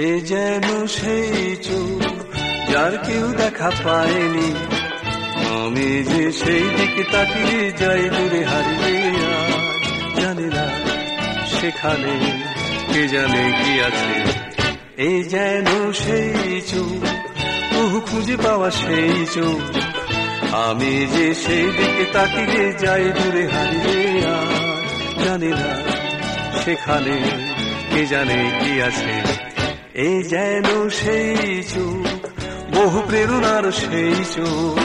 এ যেন সেই চোখ যার কেউ দেখা পায়নি, আমি যে সেই দিকে তাকিয়ে যাই দূরে হারিয়ে। আর জানি না সেখানে কে জানে কি আছে। এই যেন সেই চোখ, বহু খুঁজে পাওয়া সেই চোখ, আমি যে সেই দিকে তাকিয়ে যাই দূরে হারিয়ে। আর জানি না সেখানে কে জানে কি আছে। এই যেন সেই চোখ, বহু প্রেরণার সেই চোখ।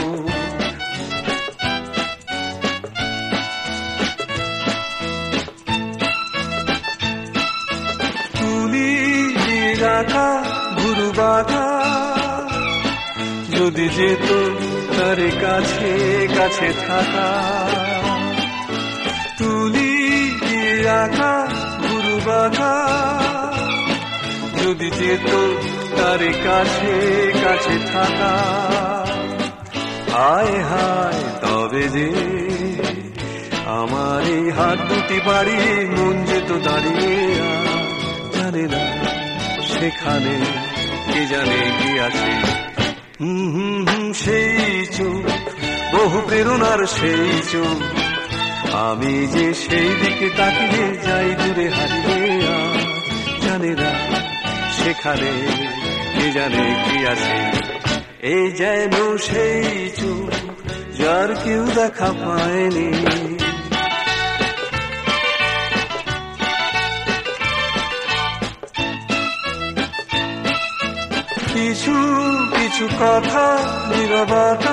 তুলি রাখা গুরু বাঁধা যদি যেত তার কাছে কাছে থাকা। তুলি রাখা গুরু বাঁধা যদি যেত তার কাছে কাছে থাকা। হায় হায় তবে যে আমার এই হাত দুটি বাড়িয়ে মন যেত দাঁড়িয়ে। জানে না সেখানে কে জানে কি আছে। সেই চোখ, বহু প্রেরণার সেই চোখ, আমি যে সেই দিকে তাকিয়ে যাই দূরে হারিয়ে। জানে না সেখানে কে জানে কি আছে। এই যেন সেই চোখ যার কেউ দেখা পায়নি। কিছু কিছু কথা নীরবতা,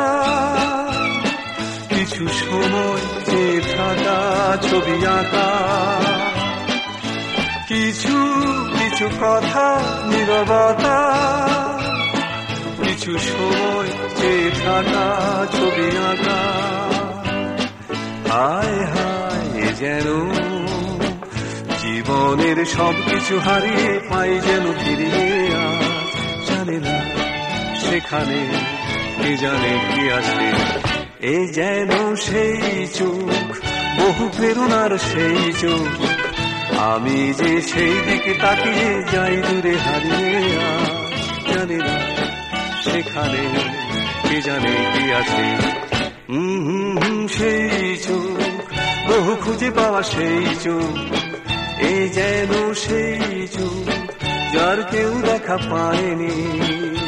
কিছু সময় চেয়ে থাকা ছবি আঁকা। কিছু কিছু কথা নীরবতা, কিছু সময় চেয়ে থাকা ছবি আঁকা। হায় হায় যেন জীবনের সবকিছু হারিয়ে পাই যেন ফিরিয়ে। জানে না সেখানে কে জানে কি আছে। এই যেন সেই চোখ, বহু প্রেরণার সেই চোখ, আমি যে সেই দিকে তাকিয়ে যাই দূরে হারিয়ে। জানি না সেখানে কে জানে কি আছে। সেই চোখ, বহু খুঁজে পাওয়া সেই চোখ, এই যেন সেই চোখ যার কেউ দেখা পায়নি।